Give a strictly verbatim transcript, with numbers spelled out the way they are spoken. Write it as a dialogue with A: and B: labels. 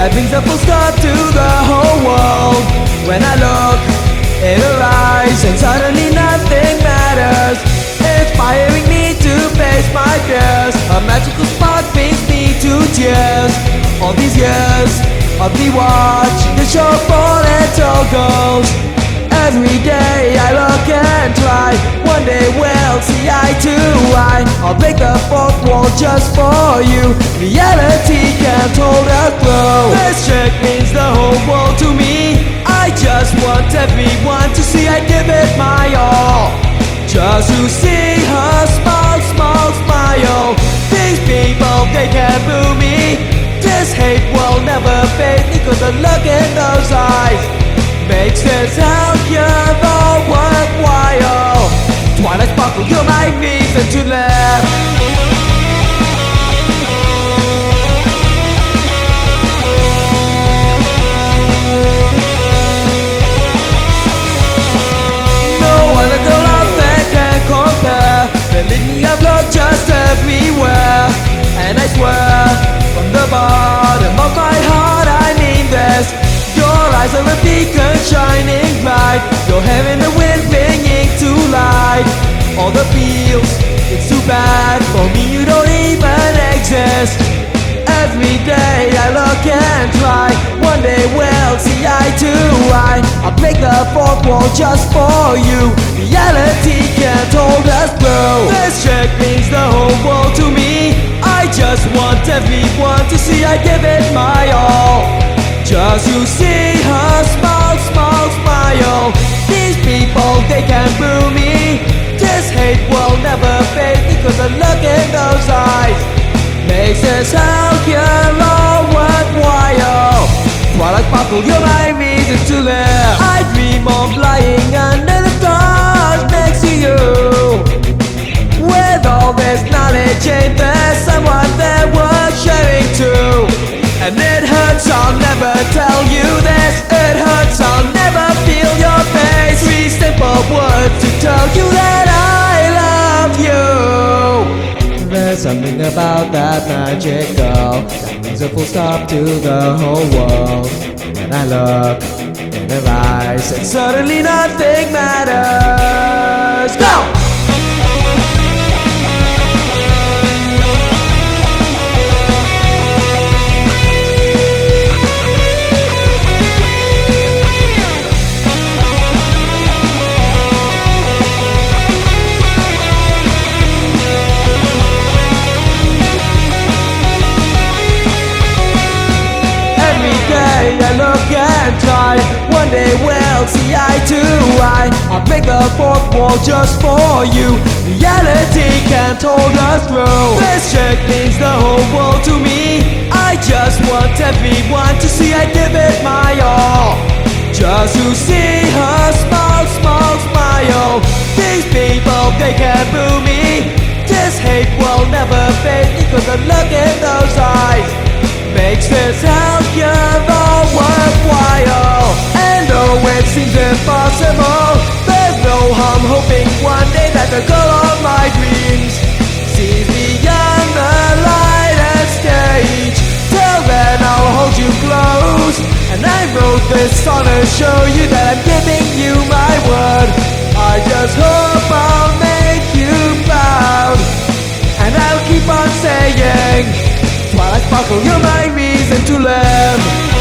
A: that brings a full stop to the whole world. When I look in her eyes and suddenly nothing matters, inspiring me to face my fears. A magical spark brings me to tears. All these years of me watching the show for little girls. Every day I look and try, one day we'll see eye to eye. I'll break the fourth wall just for you. Reality can't hold us through. This chick means the whole world to me. I just want everyone to see I give it my all. Just to see her smile, smile, smile. These people, they can't boo me. This hate will never fade because the look in those eyes makes this out here all worthwhile. Twilight sparkle, you're my reason to laugh. No other girl out there can compare. Believe me, I've looked just everywhere, and I swear, from the bottom of my heart I mean this. Your eyes are a beacon shining bright. Your hair in the wind bringing to light all the feels. It's too bad for me you don't even exist. Every day I look and try, one day we'll see eye to eye. I'll break the fourth wall just for you. Reality can't hold us through. This chick means the whole world to me. I just want everyone to see I give it my all. Just to see her smile, smile, smile. These people, they can't boo me. This hate will never fade because the look in those eyes makes this out here all worthwhile. Twilight sparkle, you're my reason to live. I dream of lying under the stars next to you. With all this knowledge, ain't there someone there worth sharing to? And it hurts, I'll never tell you this. It hurts, I'll never feel your face. Three simple words to tell you that I love you. There's something about that magic girl that brings a full stop to the whole world. When I look in her eyes and suddenly nothing matters. Go! I look and try, one day we'll see eye to eye. I'll break the fourth wall just for you. Reality can't hold us through. This chick means the whole world to me. I just want everyone to see I give it my all. Just to see her smile, smile, smile. These people, they can't boo me. This hate will never fade because the look in those eyes makes this out here all worthwhile. And though it seems impossible, there's no harm hoping one day that the girl of my dreams sees beyond the light and stage. Till then I'll hold you close, and I wrote this song to show you that I'm giving you my word. I just hope I'll make you proud, and I'll keep on saying, Twilight sparkle, you're my reason to live.